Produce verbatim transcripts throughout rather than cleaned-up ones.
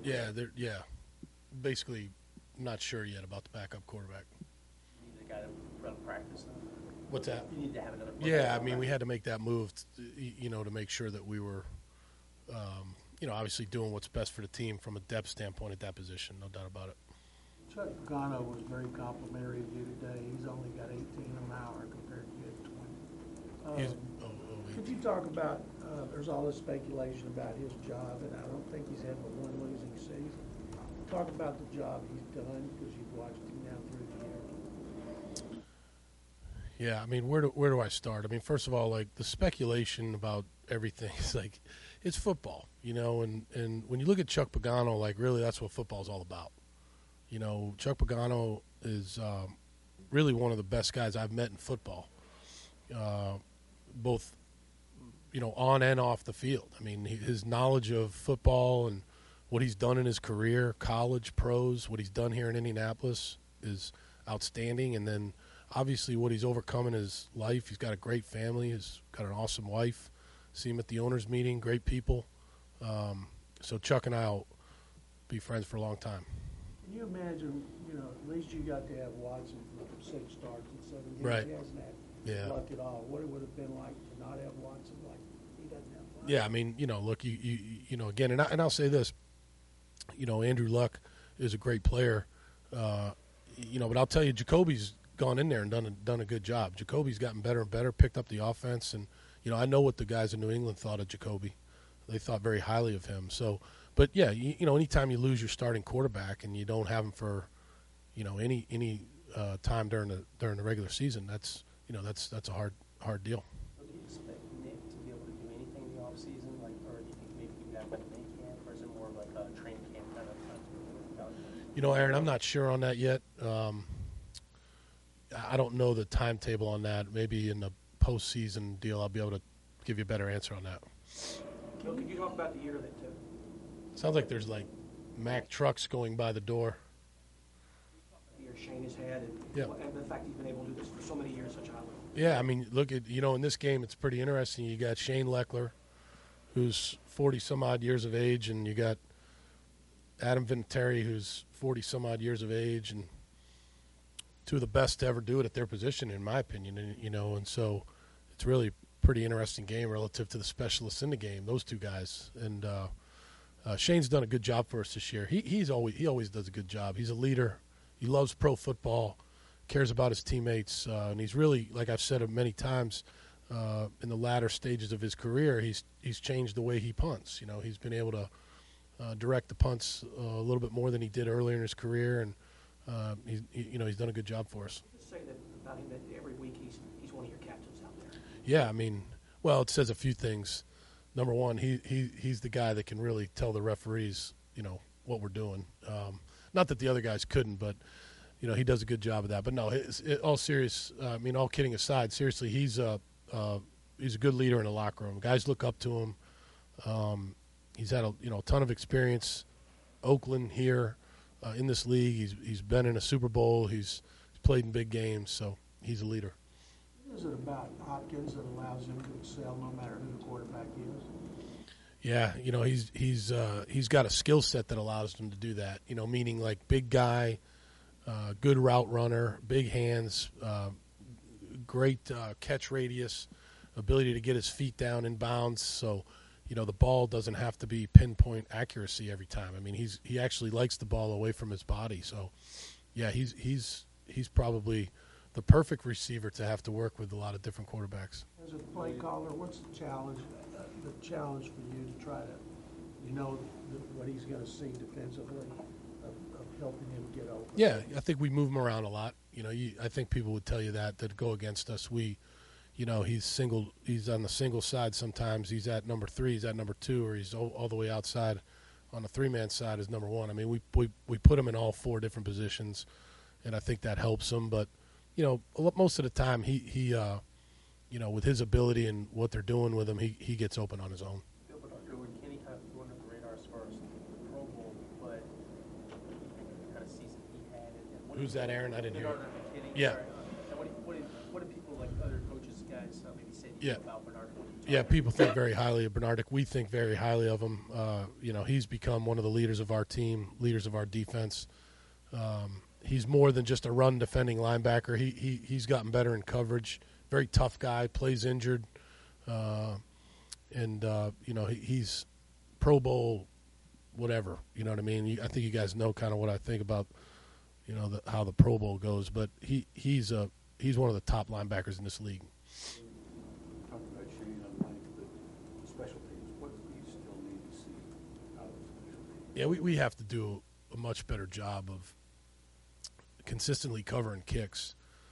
Yeah, they're yeah, basically not sure yet about the backup quarterback. You need a guy to run practice. What's that? You need to have another. Yeah, I mean, we had to make that move, to, you know, to make sure that we were, um, you know, obviously doing what's best for the team from a depth standpoint at that position. No doubt about it. Chuck Pagano was very complimentary of you today. He's only got eighteen an hour compared to you at twenty. He's- Um, oh, oh, Could you talk about, uh, there's all this speculation about his job, and I don't think he's had but one losing season. Talk about the job he's done, because you've watched him now through the years. Yeah, I mean, where do where do I start? I mean, first of all, like the speculation about everything is like, it's football, you know, and, and when you look at Chuck Pagano, like really, that's what football's all about. You know, Chuck Pagano is um, really one of the best guys I've met in football, uh, both, you know, on and off the field. I mean, he, his knowledge of football and what he's done in his career, college, pros, what he's done here in Indianapolis is outstanding. And then obviously what he's overcome in his life. He's got a great family. He's got an awesome wife. See him at the owners' meeting, great people. Um, so Chuck and I will be friends for a long time. Can you imagine, you know, at least you got to have Watson for six starts in seven games. Right. He hasn't had Yeah. luck at all. What it would have been like to not have Watson, like he doesn't have luck. Yeah, I mean, you know, look, you you, you know, again, and, I, and I'll say this, you know, Andrew Luck is a great player, uh, you know, but I'll tell you, Jacoby's gone in there and done a, done a good job. Jacoby's gotten better and better, picked up the offense, and, you know, I know what the guys in New England thought of Jacoby. They thought very highly of him. So, but, yeah, you, you know, anytime you lose your starting quarterback and you don't have him for, you know, any any uh, time during the during the regular season, that's, you know, that's that's a hard hard deal. Do you expect Nick to be able to do anything in the off season, like, or do you think maybe you have like a mini camp, or is it more of like a training camp kind of time? You know, Aaron, I'm not sure on that yet. Um, I don't know the timetable on that. Maybe in the postseason deal, I'll be able to give you a better answer on that. Bill, could you talk about the year of it too? Sounds like there's like Mack trucks going by the door. The year Shane has had, and, Yeah. and the fact he's been able to do this for so many years, such a high level. Yeah, I mean, look at, you know, in this game, it's pretty interesting. You got Shane Leckler, who's forty some odd years of age, and you got Adam Vinatieri, who's forty some odd years of age, and two of the best to ever do it at their position, in my opinion. And, you know, and so it's really a pretty interesting game relative to the specialists in the game, those two guys. And uh, uh, Shane's done a good job for us this year. He he's always he always does a good job. He's a leader. He loves pro football, cares about his teammates, uh, and he's really, like I've said many times, uh, in the latter stages of his career, he's he's changed the way he punts. You know, he's been able to uh, direct the punts uh, a little bit more than he did earlier in his career, and uh, he's he, you know he's done a good job for us. Just say that about him that every week he's he's one of your captains out there. Yeah, I mean, well, it says a few things. Number one, he, he he's the guy that can really tell the referees, you know, what we're doing. Um, not that the other guys couldn't, but you know, he does a good job of that. But no, it's, it, all serious. Uh, I mean, all kidding aside, seriously, he's a uh, he's a good leader in the locker room. Guys look up to him. Um, he's had a you know a ton of experience, Oakland here, uh, in this league. He's he's been in a Super Bowl. He's, he's played in big games, so he's a leader. What is it about Hopkins that allows him to excel no matter who the quarterback is? Yeah, you know, he's he's uh, he's got a skill set that allows him to do that. You know, meaning like big guy, uh, good route runner, big hands, uh, great uh, catch radius, ability to get his feet down in bounds. So, you know, the ball doesn't have to be pinpoint accuracy every time. I mean, he's he actually likes the ball away from his body. So, yeah, he's he's he's probably the perfect receiver to have to work with a lot of different quarterbacks. As a play caller, what's the challenge, uh, the challenge for you to try to, you know, the, what he's going to see defensively of, of helping him get open? Yeah, I think we move him around a lot. You know, you, I think people would tell you that that go against us. We, you know, he's single. He's on the single side sometimes. He's at number three. He's at number two, or he's all, all the way outside on the three-man side is number one. I mean, we we we put him in all four different positions, and I think that helps him. But you know, a lot- most of the time, he he, uh, you know, with his ability and what they're doing with him, he he gets open on his own. Bill Bernard and Kenny kind of flew under the radar as far as the Pro Bowl, but the kind of season he had. And, and what Who's did- that, Aaron? I didn't hear you. Bernard and Kenny. Yeah. Sorry. Uh, and what, did, what, did, what did people like other coaches, guys, uh, maybe say to you Yeah. about Bernard and what he yeah, people think very highly of Bernardic. We think very highly of him. Uh, you know, he's become one of the leaders of our team, leaders of our defense. Um, he's more than just a run defending linebacker. He he he's gotten better in coverage. Very tough guy. Plays injured, uh, and uh, you know he, he's Pro Bowl, whatever. You know what I mean? I think you guys know kind of what I think about, you know, the, how the Pro Bowl goes. But he he's a he's one of the top linebackers in this league. Talking about Shane on length, but special teams, what do you still need to see out of special teams? Yeah, we, we have to do a much better job of consistently covering kicks.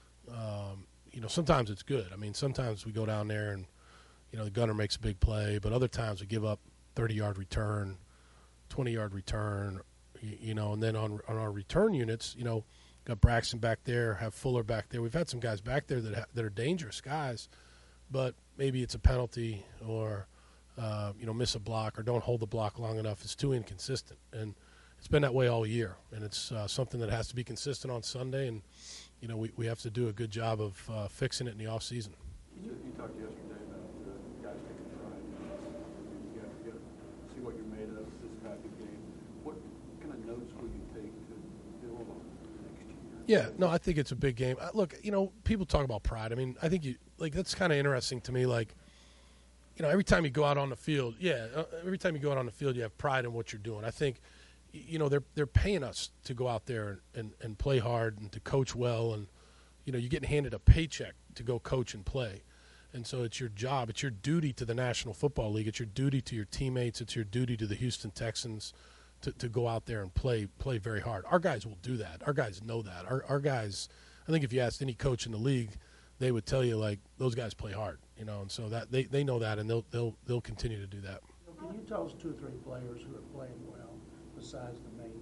Um, you know, sometimes it's good. I mean, sometimes we go down there and, you know, the gunner makes a big play, but other times we give up thirty-yard return, twenty-yard return, you, you know, and then on on our return units, you know, got Braxton back there, have Fuller back there. We've had some guys back there that ha- that are dangerous guys, but maybe it's a penalty or, uh, you know, miss a block or don't hold the block long enough. It's too inconsistent. And it's been that way all year. And it's uh, something that has to be consistent on Sunday. And, you know, we, we have to do a good job of uh, fixing it in the off season. You, you talked yesterday about uh, guys taking pride in this. You have to get, see what you're made of this type of game. What kind of notes will you take to build on next year? Yeah, no, I think it's a big game. Uh, look, you know, people talk about pride. I mean, I think you like that's kind of interesting to me. Like, you know, every time you go out on the field, yeah, uh, every time you go out on the field, you have pride in what you're doing. I think, y- you know, they're they're paying us to go out there and, and play hard and to coach well, and you know, you're getting handed a paycheck to go coach and play, and so it's your job, it's your duty to the National Football League, it's your duty to your teammates, it's your duty to the Houston Texans. To, to go out there and play play very hard. Our guys will do that. Our guys know that. Our our guys, I think if you asked any coach in the league, they would tell you like those guys play hard, you know, and so that they, they know that and they'll they'll they'll continue to do that. Can you tell us two or three players who are playing well besides the main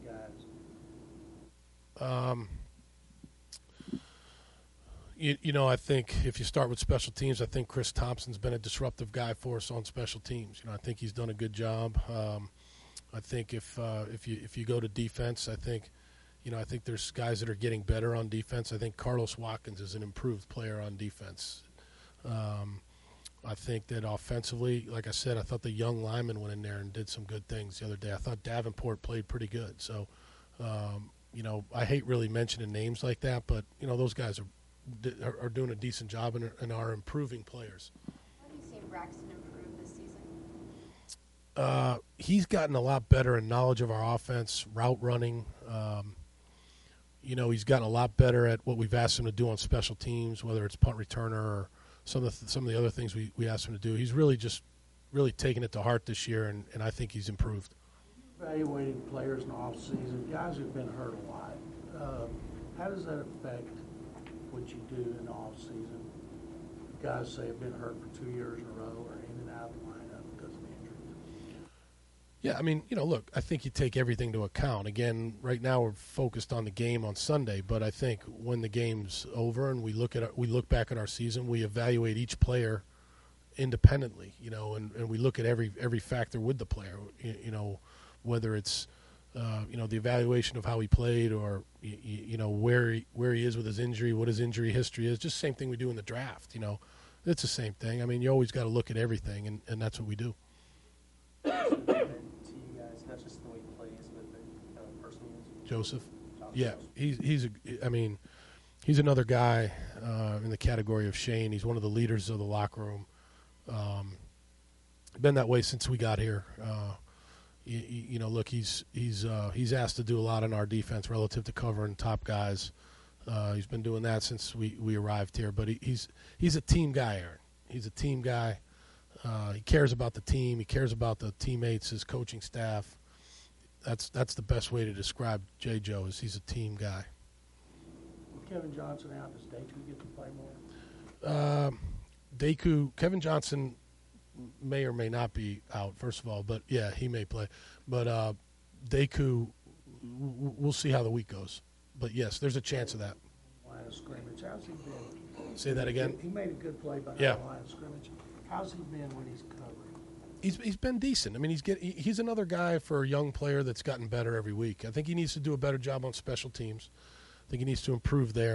guys? Um, you, you know, I think if you start with special teams, I think Chris Thompson's been a disruptive guy for us on special teams. You know, I think he's done a good job. Um, I think if uh, if you if you go to defense, I think, you know, I think there's guys that are getting better on defense. I think Carlos Watkins is an improved player on defense. Um, I think that offensively, like I said, I thought the young lineman went in there and did some good things the other day. I thought Davenport played pretty good. So, um, you know, I hate really mentioning names like that, but you know, those guys are are, are doing a decent job and are, and are improving players. How have you seen Braxton improve this season? Uh, he's gotten a lot better in knowledge of our offense, route running. Um, you know, he's gotten a lot better at what we've asked him to do on special teams, whether it's punt returner or some of the, some of the other things we, we asked him to do. He's really just really taken it to heart this year, and, and I think he's improved. Evaluating players in the offseason, guys who've been hurt a lot, uh, how does that affect what you do in the offseason? Guys say have been hurt for two years in a row or in and out of the lineup because of injuries. Yeah, I mean, you know, look, I think you take everything into account. Again, right now we're focused on the game on Sunday, but I think when the game's over and we look at our, we look back at our season, we evaluate each player independently, you know, and, and we look at every every factor with the player, you, you know, whether it's uh, you know, the evaluation of how he played or you, you know where he, where he is with his injury, what his injury history is. Just the same thing we do in the draft, you know. It's the same thing. I mean, you always got to look at everything, and, and that's what we do. To you guys, not just the way he plays, but the kind of person he is. Joseph. Josh Yeah, Joseph. he's he's a, I mean, he's another guy uh, in the category of Shane. He's one of the leaders of the locker room. Um, been that way since we got here. Uh, you, you know, look, he's he's uh, he's asked to do a lot on our defense relative to covering top guys. Uh, he's been doing that since we, we arrived here. But he, he's he's a team guy, Aaron. He's a team guy. Uh, he cares about the team. He cares about the teammates, his coaching staff. That's that's the best way to describe J. Joe is he's a team guy. With Kevin Johnson out, does Daku get to play more? Um, Daku, Kevin Johnson may or may not be out, first of all, but yeah, he may play. But uh, Daku, w- we'll see how the week goes. But yes, there's a chance of that. Line of scrimmage. How's he been? Say that again? He made a good play by Yeah. the line of scrimmage. How's he been when he's covering? He's he's been decent. I mean, he's get he- he's another guy for a young player that's gotten better every week. I think he needs to do a better job on special teams. I think he needs to improve there.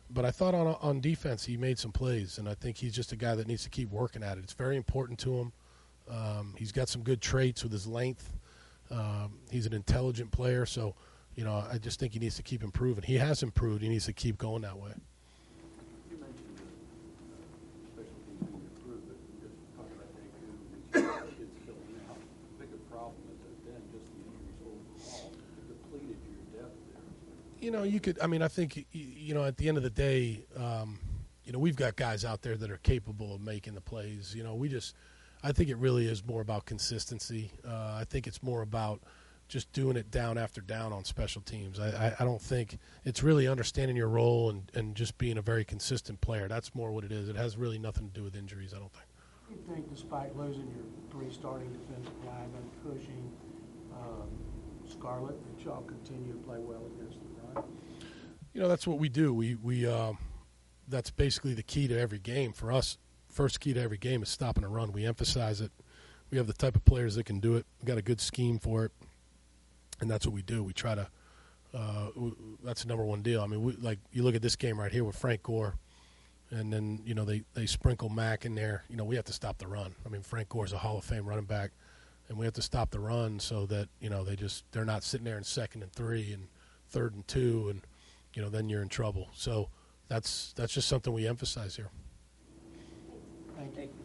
but I thought on on defense he made some plays, and I think he's just a guy that needs to keep working at it. It's very important to him. Um, he's got some good traits with his length. Um, he's an intelligent player, so you know I just think he needs to keep improving. He has improved. He needs to keep going that way. You mentioned uh, special teams need to improve, but just talking about Deku, these kids filling out. The bigger problem has been just the injuries overall. It depleted your depth there. You know, you could. I mean, I think y- you know at the end of the day, um, you know, we've got guys out there that are capable of making the plays. You know, we just. I think it really is more about consistency. Uh, I think it's more about just doing it down after down on special teams. I, I, I don't think it's really understanding your role and, and just being a very consistent player. That's more what it is. It has really nothing to do with injuries, I don't think. You think despite losing your three starting defensive linemen, Cushing, um, Scarlett, that y'all continue to play well against the run? You know, that's what we do. We, we um, that's basically the key to every game for us. First key to every game is stopping a run. We emphasize it. We have the type of players that can do it. We've got a good scheme for it, and that's what we do. We try to uh, – that's the number one deal. I mean, we, like you look at this game right here with Frank Gore, and then, you know, they, they sprinkle Mack in there. You know, we have to stop the run. I mean, Frank Gore's a Hall of Fame running back, and we have to stop the run so that, you know, they just – they're not sitting there in second and three and third and two, and, you know, then you're in trouble. So that's that's just something we emphasize here. Thank you. Thank you.